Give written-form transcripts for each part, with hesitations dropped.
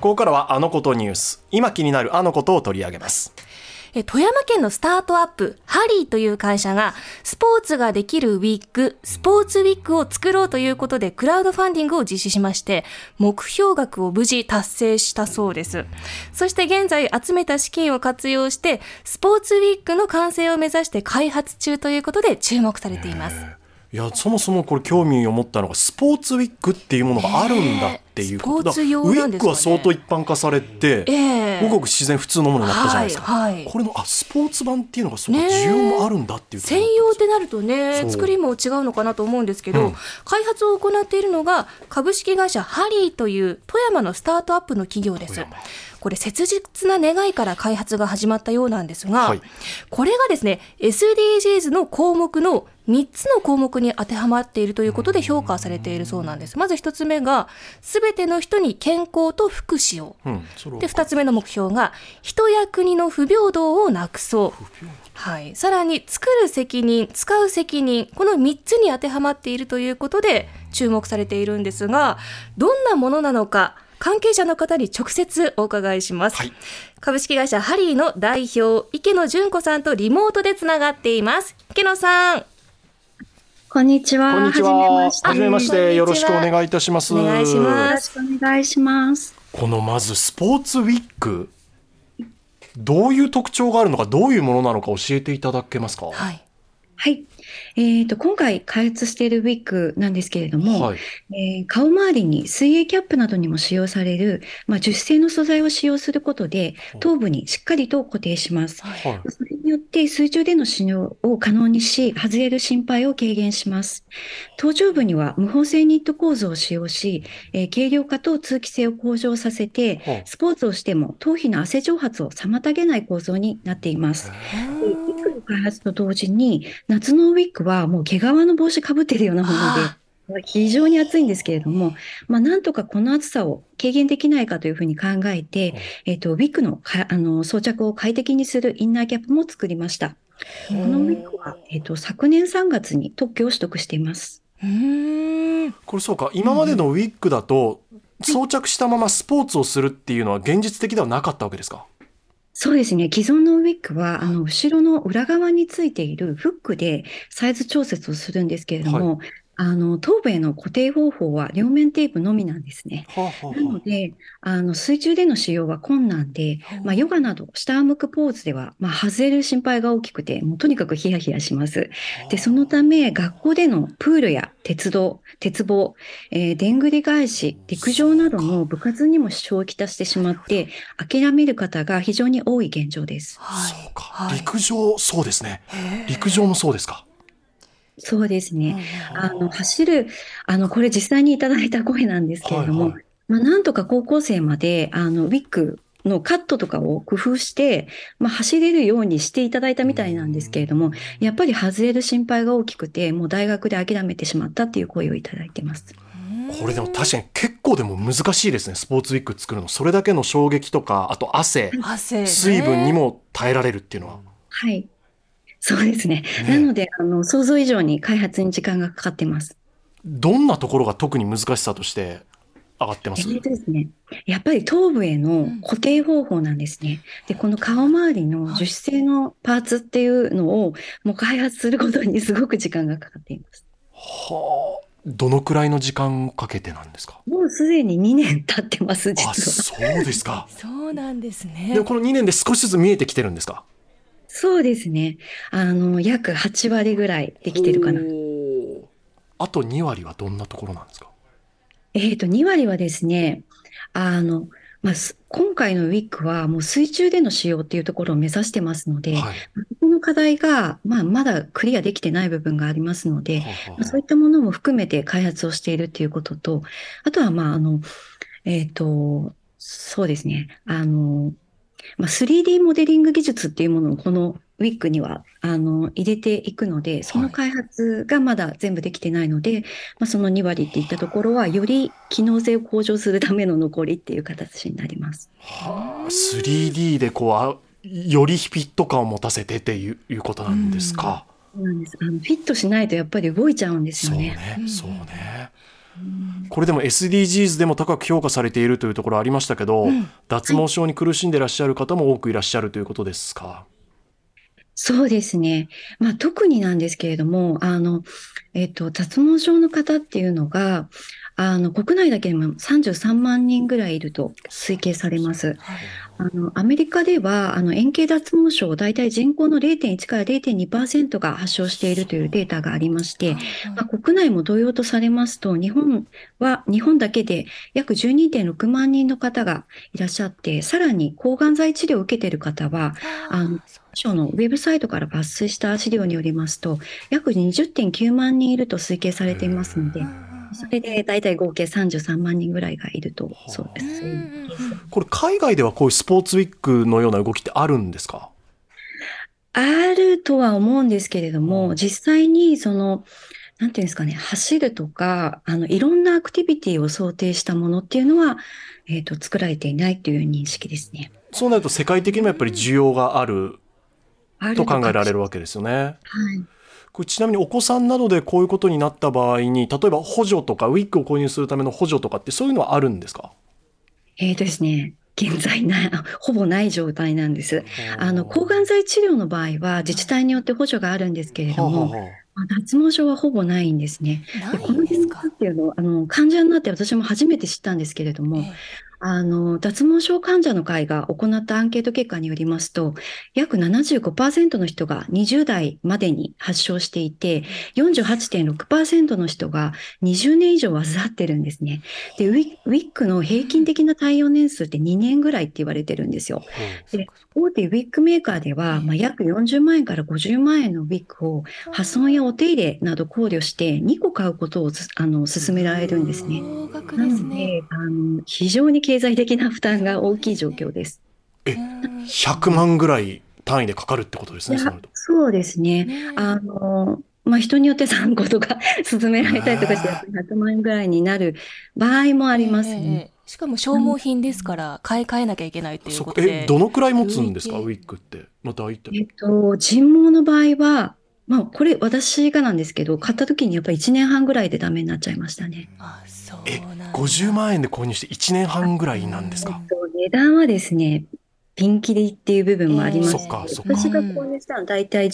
こからはあのことニュース。今気になるあのことを取り上げます。 富山県のスタートアップハリーという会社がスポーツができるウィッグ、スポーツウィッグを作ろうということでクラウドファンディングを実施しまして、目標額を無事達成したそうです。そして現在集めた資金を活用してスポーツウィッグの完成を目指して開発中ということで注目されています。 いや、そもそもこれ興味を持ったのがスポーツウィッグっていうものがあるんだっていうことだ。 スポーツ用なんですかね。 ウィッグは相当一般化されて、ごくごく自然普通のものになったじゃないですか、これのスポーツ版っていうのがそうか、需要もあるんだっていう専用ってなるとね、作りも違うのかなと思うんですけど、開発を行っているのが株式会社ハリーという富山のスタートアップの企業です。これ切実な願いから開発が始まったようなんですが、これがですね SDGs の項目の3つの項目に当てはまっているということで評価されているそうなんです。まず1つ目がすべての人に健康と福祉を、で2つ目の目標が人や国の不平等をなくそう、さらに作る責任、使う責任、この3つに当てはまっているということで注目されているんですが、どんなものなのか関係者の方に直接お伺いします、株式会社ハリーの代表池野純子さんとリモートでつながっています。池野さん、 こんにちは。 はじめまして。よろしくお願いいたします。 お願いします。 よろしくお願いします。 このまずスポーツウィッグ、どういう特徴があるのか、どういうものなのか教えていただけますか？ はい。今回開発しているウィッグなんですけれども、顔周りに水泳キャップなどにも使用される、樹脂製の素材を使用することで頭部にしっかりと固定します。それによって水中での使用を可能にし、外れる心配を軽減します。頭頂部には無縫製ニット構造を使用し、軽量化と通気性を向上させて、スポーツをしても頭皮の汗蒸発を妨げない構造になっています。ウィッグの開発と同時に、夏のウィッグはもう毛皮の帽子かぶっているようなもので、非常に暑いんですけれども、なんとかこの暑さを軽減できないかというふうに考えて、ウィッグの装着を快適にするインナーキャップも作りました。このウィッグは、昨年3月に特許を取得しています。 これそうか、今までのウィッグだと装着したままスポーツをするっていうのは現実的ではなかったわけですか？ そうですね。既存のウィッグは、後ろの裏側についているフックでサイズ調節をするんですけれども、頭部への固定方法は両面テープのみなんですね。なので、水中での使用は困難で、ヨガなど下を向くポーズでは、外れる心配が大きくて、もうとにかくヒヤヒヤします。で、そのため、学校でのプールや鉄棒、でんぐり返し、陸上などの部活にも支障をきたしてしまって、諦める方が非常に多い現状です。 そうか、陸上、そうですね。陸上もそうですか。 そうですね。走る、これ実際にいただいた声なんですけれども、なんとか高校生まで、ウィッグのカットとかを工夫して、走れるようにしていただいたみたいなんですけれども、やっぱり外れる心配が大きくて、もう大学で諦めてしまったっていう声をいただいてます。 これでも確かに結構でも難しいですね、スポーツウィッグ作るの。それだけの衝撃とか、あと汗、水分にも耐えられるっていうのは。 はい。そうですね。なので、想像以上に開発に時間がかかってます。 どんなところが特に難しさとして上がってます？ ですね、やっぱり頭部への固定方法なんですね。で、この顔周りの樹脂製のパーツっていうのをもう開発することにすごく時間がかかっています。 どのくらいの時間かけてなんですか？ もうすでに2年経ってます、実は。 そうですか。 そうなんですね。 で、この2年で少しずつ見えてきてるんですか？ そうですね。約8割ぐらいできてるかな。 あと2割はどんなところなんですか ？2割はですね、今回のウィッグはもう水中での使用っていうところを目指してますので、この課題が、まだクリアできてない部分がありますので、そういったものも含めて開発をしているっていうことと、あとは、そうですね、3D モデリング技術っていうものをこのウィッグには入れていくので、その開発がまだ全部できてないので、その2割っていったところはより機能性を向上するための残りっていう形になります。 3D でよりフィット感を持たせてっていうことなんですか？ そうなんです。フィットしないとやっぱり動いちゃうんですよね。 そうね。 これでも SDGs でも高く評価されているというところありましたけど、脱毛症に苦しんでいらっしゃる方も多くいらっしゃるということですか？ そうですね。特になんですけれども、脱毛症の方っていうのが、国内だけでも33万人ぐらいいると推計されます。アメリカでは、円形脱毛症、大体人口の 0.1 から 0.2% が発症しているというデータがありまして、国内も同様とされますと、日本だけで約 12.6 万人の方がいらっしゃって、さらに抗がん剤治療を受けている方は、省のウェブサイトから抜粋した資料によりますと、約 20.9 万人いると推計されていますので、それで大体合計33万人ぐらいがいると、そうです。 これ海外ではこういうスポーツウィークのような動きってあるんですか？ あるとは思うんですけれども、実際になんていうんですかね、走るとか、いろんなアクティビティを想定したものっていうのは、作られていないという認識ですね。 そうなると世界的にもやっぱり需要があると考えられるわけですよね。 はい。 これちなみにお子さんなどでこういうことになった場合に、例えば補助とかウィッグを購入するための補助とかってそういうのはあるんですか？ ですね、現在ほぼない状態なんです。抗がん剤治療の場合は自治体によって補助があるんですけれども、脱毛症はほぼないんですね。で、この現象っていうのを患者になって私も初めて知ったんですけれども、脱毛症患者の会が行ったアンケート結果によりますと、約 75% の人が20代までに発症していて、48.6% の人が20年以上患ってるんですね。で、ウィッグの平均的な耐用年数って2年ぐらいって言われてるんですよ。で、大手ウィッグメーカーでは、約40万円から50万円のウィッグを破損やお手入れなど考慮して2個買うことを勧められるんですね。なので、非常に経済的な負担が大きい状況です。 100万ぐらい単位でかかるってことですね。 そうですね。人によって3個とか勧められたりとかして100万円ぐらいになる場合もありますね。 しかも消耗品ですから買い替えなきゃいけないっていうことで。 どのくらい持つんですか、ウィッグって。大体。 人毛の場合は、これ私がなんですけど、買った時にやっぱり1年半ぐらいでダメになっちゃいましたね。 50万円で購入して1年半ぐらいなんですか？ 値段はですね、ピンキリっていう部分もあります。私が購入したのはだいたい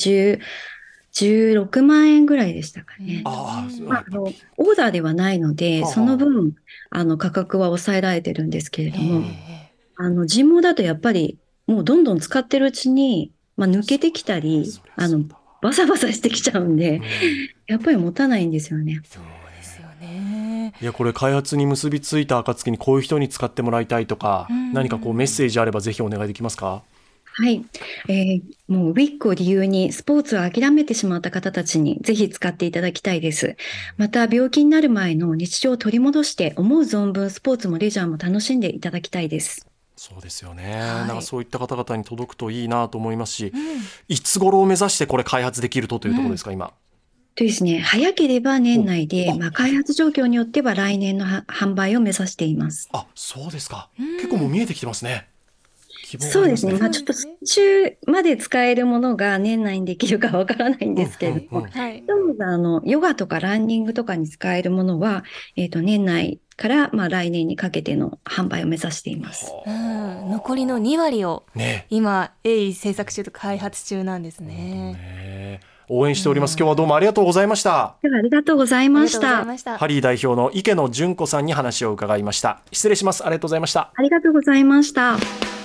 16万円ぐらいでしたかね。オーダーではないので、その分価格は抑えられてるんですけれども、人毛だとやっぱりもうどんどん使ってるうちに、抜けてきたりバサバサしてきちゃうんで、やっぱり持たないんですよね。 そうですよね。 いや、これ開発に結びついた暁にこういう人に使ってもらいたいとか、何かこうメッセージあればぜひお願いできますか？ はい、もうウィッグを理由にスポーツを諦めてしまった方たちにぜひ使っていただきたいです。また病気になる前の日常を取り戻して思う存分スポーツもレジャーも楽しんでいただきたいです。 そうですよね、なんかそういった方々に届くといいなと思いますし、いつ頃を目指してこれ開発できるというところですか、今。 ですね、早ければ年内で、開発状況によっては来年の販売を目指しています。 そうですか。結構もう見えてきてますね。 そうですね。ちょっと中まで使えるものが年内にできるかわからないんですけれども、ヨガとかランニングとかに使えるものは、年内から来年にかけての販売を目指しています。 残りの2割を今、鋭意製作中と開発中なんですね。 応援しております。今日はどうもありがとうございました。 ありがとうございました。 ハリー代表の池野純子さんに話を伺いました。失礼します。ありがとうございました。 ありがとうございました。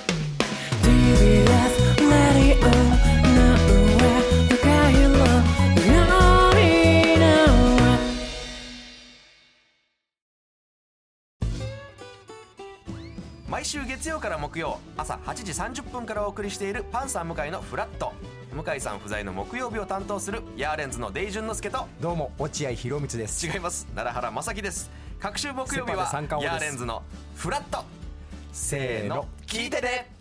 毎週月曜から木曜朝8時30分からお送りしているパンサー向井のフラット。向井さん不在の木曜日を担当するヤーレンズのデイジュンの之介と、 どうも落合博満です。 違います、奈良原正樹です。各週木曜日はヤーレンズのフラット。せーの、聞いてね。